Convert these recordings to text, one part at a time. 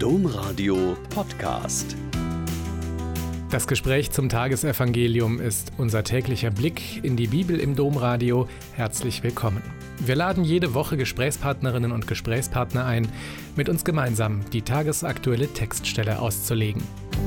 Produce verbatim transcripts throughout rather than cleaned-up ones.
Domradio Podcast. Das Gespräch zum Tagesevangelium ist unser täglicher Blick in die Bibel im Domradio. Herzlich willkommen. Wir laden jede Woche Gesprächspartnerinnen und Gesprächspartner ein, mit uns gemeinsam die tagesaktuelle Textstelle auszulegen.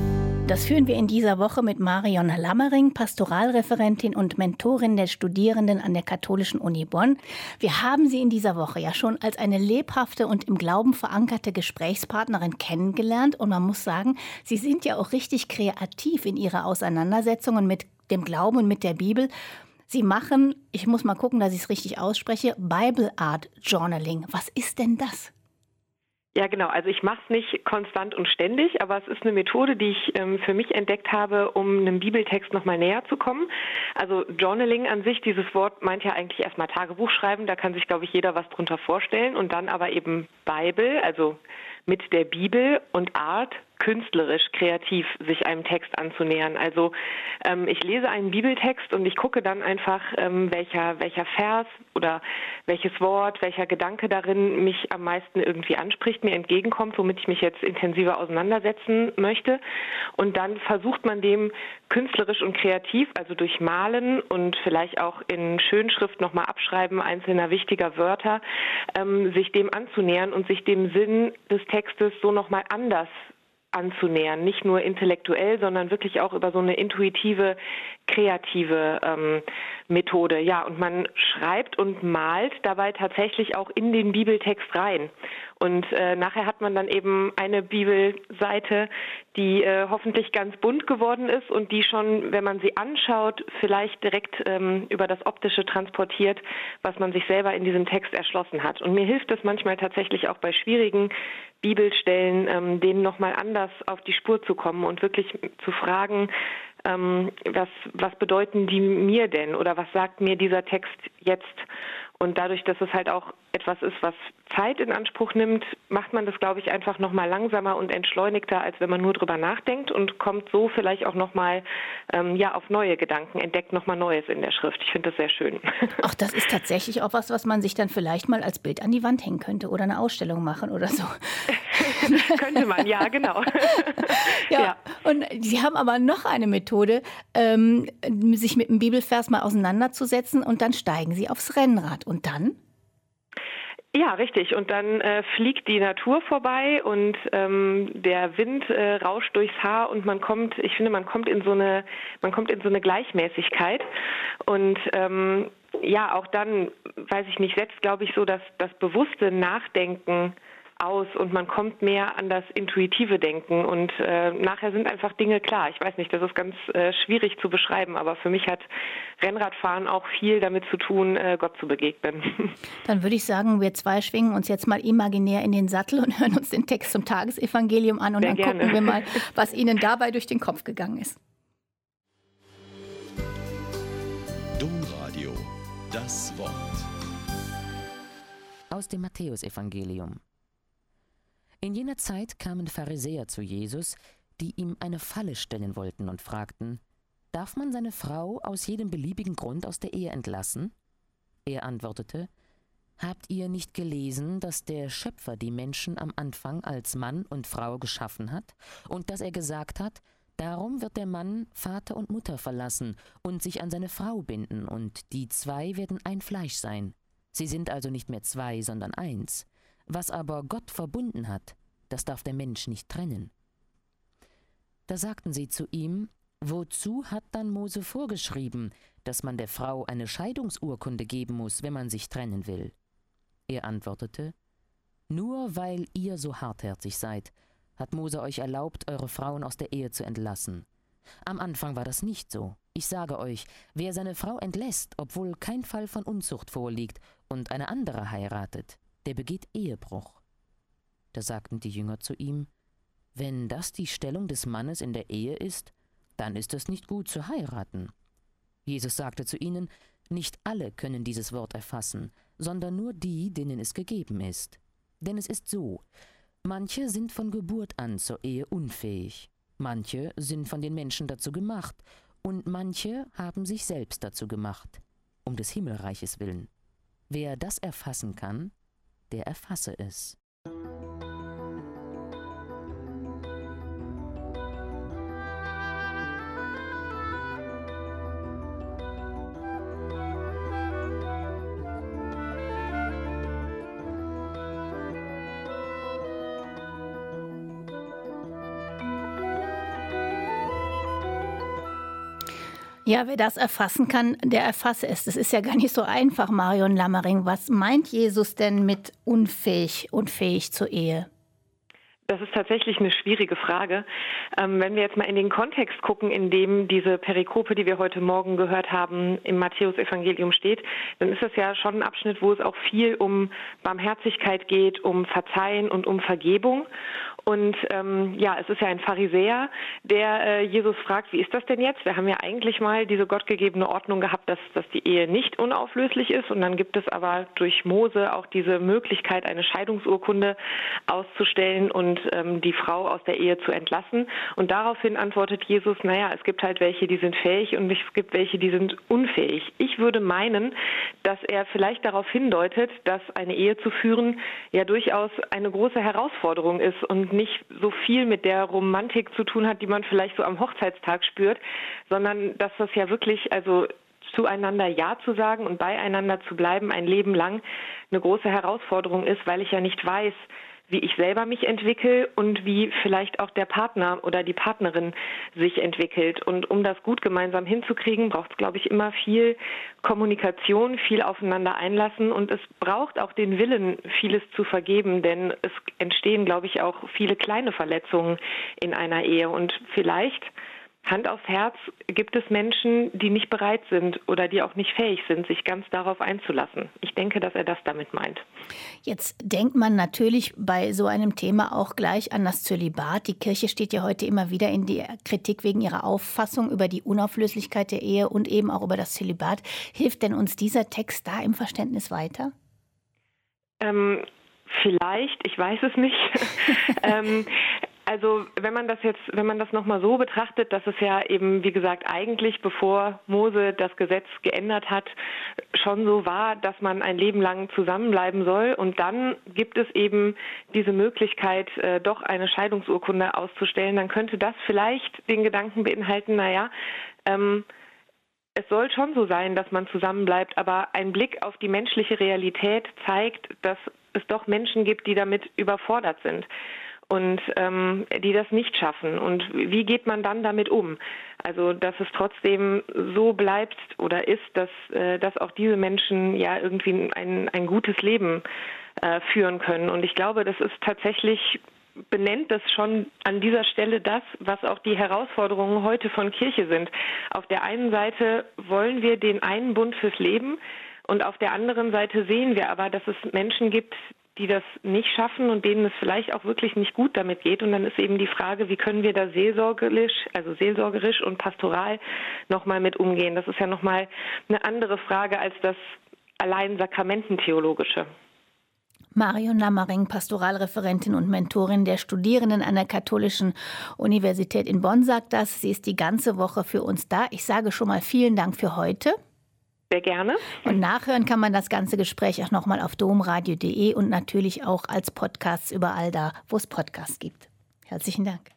Das führen wir in dieser Woche mit Marion Lammering, Pastoralreferentin und Mentorin der Studierenden an der Katholischen Uni Bonn. Wir haben sie in dieser Woche ja schon als eine lebhafte und im Glauben verankerte Gesprächspartnerin kennengelernt. Und man muss sagen, sie sind ja auch richtig kreativ in ihrer Auseinandersetzungen mit dem Glauben und mit der Bibel. Sie machen, ich muss mal gucken, dass ich es richtig ausspreche, Bible Art Journaling. Was ist denn das? Ja, genau. Also ich mache es nicht konstant und ständig, aber es ist eine Methode, die ich ähm, für mich entdeckt habe, um einem Bibeltext nochmal näher zu kommen. Also Journaling an sich, dieses Wort meint ja eigentlich erstmal Tagebuch schreiben. Da kann sich, glaube ich, jeder was drunter vorstellen. Und dann aber eben Bible, also mit der Bibel und Art, künstlerisch, kreativ sich einem Text anzunähern. Also ähm, ich lese einen Bibeltext und ich gucke dann einfach, ähm, welcher, welcher Vers oder welches Wort, welcher Gedanke darin mich am meisten irgendwie anspricht, mir entgegenkommt, womit ich mich jetzt intensiver auseinandersetzen möchte. Und dann versucht man dem künstlerisch und kreativ, also durch Malen und vielleicht auch in Schönschrift nochmal abschreiben einzelner wichtiger Wörter, ähm, sich dem anzunähern und sich dem Sinn des Textes so nochmal anders anzunähern, nicht nur intellektuell, sondern wirklich auch über so eine intuitive, kreative ähm, Methode. Ja, und man schreibt und malt dabei tatsächlich auch in den Bibeltext rein. Und äh, nachher hat man dann eben eine Bibelseite, die äh, hoffentlich ganz bunt geworden ist und die schon, wenn man sie anschaut, vielleicht direkt ähm, über das Optische transportiert, was man sich selber in diesem Text erschlossen hat. Und mir hilft es manchmal tatsächlich auch bei schwierigen Bibelstellen, ähm, denen nochmal anders auf die Spur zu kommen und wirklich zu fragen, ähm, was, was bedeuten die mir denn oder was sagt mir dieser Text jetzt? Und dadurch, dass es halt auch etwas ist, was Zeit in Anspruch nimmt, macht man das, glaube ich, einfach nochmal langsamer und entschleunigter, als wenn man nur drüber nachdenkt und kommt so vielleicht auch nochmal ähm, ja, auf neue Gedanken, entdeckt nochmal Neues in der Schrift. Ich finde das sehr schön. Ach, das ist tatsächlich auch was, was man sich dann vielleicht mal als Bild an die Wand hängen könnte oder eine Ausstellung machen oder so. Könnte man, ja, genau. ja, ja, und Sie haben aber noch eine Methode, ähm, sich mit dem Bibelvers mal auseinanderzusetzen und dann steigen Sie aufs Rennrad. Und dann? Ja, richtig. Und dann äh, fliegt die Natur vorbei und ähm, der Wind äh, rauscht durchs Haar und man kommt, ich finde, man kommt in so eine, man kommt in so eine Gleichmäßigkeit. Und ähm, ja, auch dann, weiß ich nicht, setzt, glaube ich, so das, das bewusste Nachdenken aus und man kommt mehr an das intuitive Denken und äh, nachher sind einfach Dinge klar. Ich weiß nicht, das ist ganz äh, schwierig zu beschreiben, aber für mich hat Rennradfahren auch viel damit zu tun, äh, Gott zu begegnen. Dann würde ich sagen, wir zwei schwingen uns jetzt mal imaginär in den Sattel und hören uns den Text zum Tagesevangelium an und Sehr dann gerne. Gucken wir mal, was Ihnen dabei durch den Kopf gegangen ist. Domradio, das Wort. Aus dem Matthäusevangelium. In jener Zeit kamen Pharisäer zu Jesus, die ihm eine Falle stellen wollten und fragten: Darf man seine Frau aus jedem beliebigen Grund aus der Ehe entlassen? Er antwortete: Habt ihr nicht gelesen, dass der Schöpfer die Menschen am Anfang als Mann und Frau geschaffen hat und dass er gesagt hat: Darum wird der Mann Vater und Mutter verlassen und sich an seine Frau binden und die zwei werden ein Fleisch sein. Sie sind also nicht mehr zwei, sondern eins. Was aber Gott verbunden hat, das darf der Mensch nicht trennen. Da sagten sie zu ihm: Wozu hat dann Mose vorgeschrieben, dass man der Frau eine Scheidungsurkunde geben muss, wenn man sich trennen will? Er antwortete: Nur weil ihr so hartherzig seid, hat Mose euch erlaubt, eure Frauen aus der Ehe zu entlassen. Am Anfang war das nicht so. Ich sage euch, wer seine Frau entlässt, obwohl kein Fall von Unzucht vorliegt, und eine andere heiratet, der begeht Ehebruch. Da sagten die Jünger zu ihm: Wenn das die Stellung des Mannes in der Ehe ist, dann ist es nicht gut zu heiraten. Jesus sagte zu ihnen: Nicht alle können dieses Wort erfassen, sondern nur die, denen es gegeben ist. Denn es ist so: Manche sind von Geburt an zur Ehe unfähig, manche sind von den Menschen dazu gemacht und manche haben sich selbst dazu gemacht, um des Himmelreiches willen. Wer das erfassen kann, der erfasse es. Ja, wer das erfassen kann, der erfasse es. Das ist ja gar nicht so einfach, Marion Lammering. Was meint Jesus denn mit unfähig, unfähig zur Ehe? Das ist tatsächlich eine schwierige Frage. Ähm, wenn wir jetzt mal in den Kontext gucken, in dem diese Perikope, die wir heute Morgen gehört haben, im Matthäusevangelium steht, dann ist das ja schon ein Abschnitt, wo es auch viel um Barmherzigkeit geht, um Verzeihen und um Vergebung. Und ähm, ja, es ist ja ein Pharisäer, der äh, Jesus fragt, wie ist das denn jetzt? Wir haben ja eigentlich mal diese gottgegebene Ordnung gehabt, dass, dass die Ehe nicht unauflöslich ist. Und dann gibt es aber durch Mose auch diese Möglichkeit, eine Scheidungsurkunde auszustellen und ähm, die Frau aus der Ehe zu entlassen. Und daraufhin antwortet Jesus, naja, es gibt halt welche, die sind fähig und es gibt welche, die sind unfähig. Ich würde meinen, dass er vielleicht darauf hindeutet, dass eine Ehe zu führen ja durchaus eine große Herausforderung ist und nicht so viel mit der Romantik zu tun hat, die man vielleicht so am Hochzeitstag spürt, sondern dass das ja wirklich, also zueinander Ja zu sagen und beieinander zu bleiben, ein Leben lang eine große Herausforderung ist, weil ich ja nicht weiß, wie ich selber mich entwickle und wie vielleicht auch der Partner oder die Partnerin sich entwickelt. Und um das gut gemeinsam hinzukriegen, braucht es, glaube ich, immer viel Kommunikation, viel aufeinander einlassen und es braucht auch den Willen, vieles zu vergeben, denn es entstehen, glaube ich, auch viele kleine Verletzungen in einer Ehe und vielleicht Hand aufs Herz, gibt es Menschen, die nicht bereit sind oder die auch nicht fähig sind, sich ganz darauf einzulassen. Ich denke, dass er das damit meint. Jetzt denkt man natürlich bei so einem Thema auch gleich an das Zölibat. Die Kirche steht ja heute immer wieder in der Kritik wegen ihrer Auffassung über die Unauflöslichkeit der Ehe und eben auch über das Zölibat. Hilft denn uns dieser Text da im Verständnis weiter? Ähm, vielleicht, ich weiß es nicht. ähm, Also wenn man das jetzt, wenn man das nochmal so betrachtet, dass es ja eben, wie gesagt, eigentlich bevor Mose das Gesetz geändert hat, schon so war, dass man ein Leben lang zusammenbleiben soll und dann gibt es eben diese Möglichkeit, äh, doch eine Scheidungsurkunde auszustellen, dann könnte das vielleicht den Gedanken beinhalten, naja, ähm, es soll schon so sein, dass man zusammenbleibt, aber ein Blick auf die menschliche Realität zeigt, dass es doch Menschen gibt, die damit überfordert sind und ähm, die das nicht schaffen. Und wie geht man dann damit um? Also, dass es trotzdem so bleibt oder ist, dass, äh, dass auch diese Menschen ja irgendwie ein, ein gutes Leben äh, führen können. Und ich glaube, das ist tatsächlich, benennt das schon an dieser Stelle das, was auch die Herausforderungen heute von Kirche sind. Auf der einen Seite wollen wir den einen Bund fürs Leben und auf der anderen Seite sehen wir aber, dass es Menschen gibt, die das nicht schaffen und denen es vielleicht auch wirklich nicht gut damit geht. Und dann ist eben die Frage, wie können wir da seelsorgerisch, also seelsorgerisch und pastoral nochmal mit umgehen. Das ist ja nochmal eine andere Frage als das allein sakramententheologische. Marion Lammering, Pastoralreferentin und Mentorin der Studierenden an der Katholischen Universität in Bonn, sagt das. Sie ist die ganze Woche für uns da. Ich sage schon mal vielen Dank für heute. Sehr gerne. Und nachhören kann man das ganze Gespräch auch nochmal auf domradio punkt de und natürlich auch als Podcast überall da, wo es Podcasts gibt. Herzlichen Dank.